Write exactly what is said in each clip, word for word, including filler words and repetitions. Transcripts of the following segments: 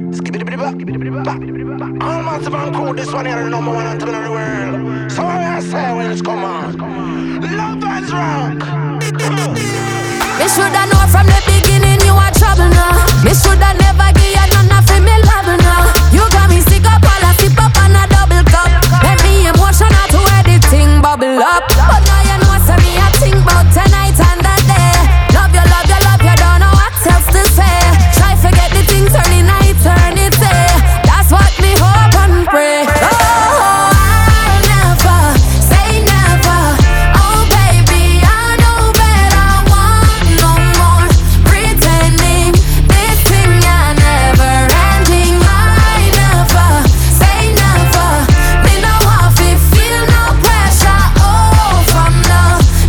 All massive and cool, this one here is the number one anthem in the world. So what I say when it's come on? Love and rock. Me shoulda know from the beginning you are trouble now. Me shoulda never give you none of me love now. You got me sick up all I sip up on a double cup. Let me emotional to where the thing bubble up. But now you know so me I think about tonight and that day. Love you, love you, love you, don't know what else to say. Try forget the thing, turn the night, turn it day. That's what me hope and pray. Oh, I'll never say never. Oh baby, I know better. Want no more pretending. This thing I never ending. I never say never. Me no want to feel no pressure. Oh, from the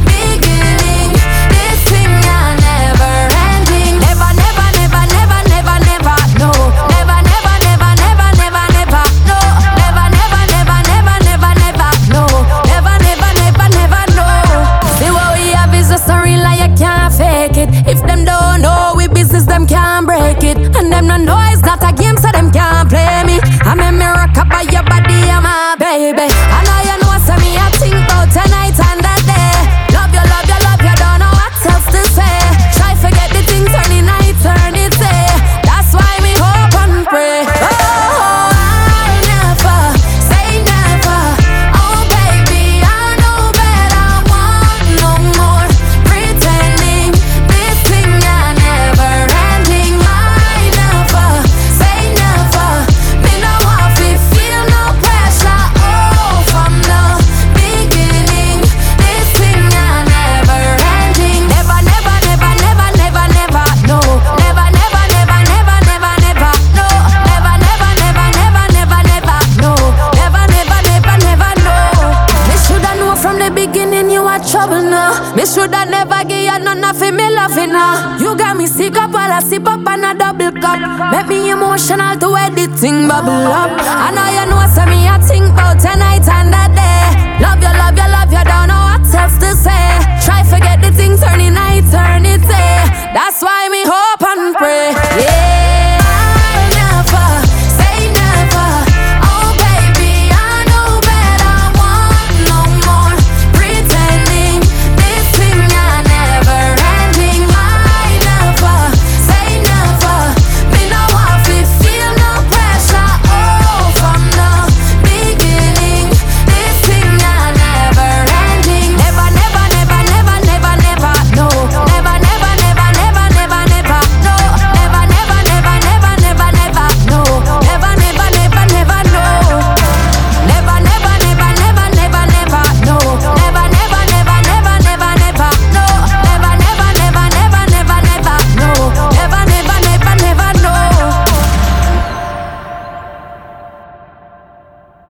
beginning, this thing I never ending. Never, never, never, never, never, never, no. Never, never, never, never, never, never, no. Never, never, never, never, never, never, no. Never, never, never, never, no. See what we have is a story like you can't fake it. If them don't know we business, them can't break it. And them no know it's not a game, so them can't play me. I'm a miracle by your body, I'm a baby. I know you know, so me I think about tonight and that day. Love you, love you, love you, don't know what else to say. Try forget the thing, turn the night, turn it day. That's why me hope and pray. Oh, I'll never say never. Oh baby, I know better. Want no more pretending. This thing I never ending. I never say never. Me no want to feel no pressure. Oh, from the beginning, this thing I never ending. Never, never, never, never, never, never, no. Never, never, never, never, never, never, no. Never, never, never, never, never, never, no. Never, never, never, never, no. Me shoulda know from the beginning you are trouble now. Me shoulda never give you none of me loving now. You got me sick up while I sip up on a double cup. Make me emotional to where the thing bubble up. I know you know so me I think about tonight and that day. Love you, love you, love you, don't know what else to say. Try forget the thing, turn the night, turn it day. That's why me hope and pray. Yeah.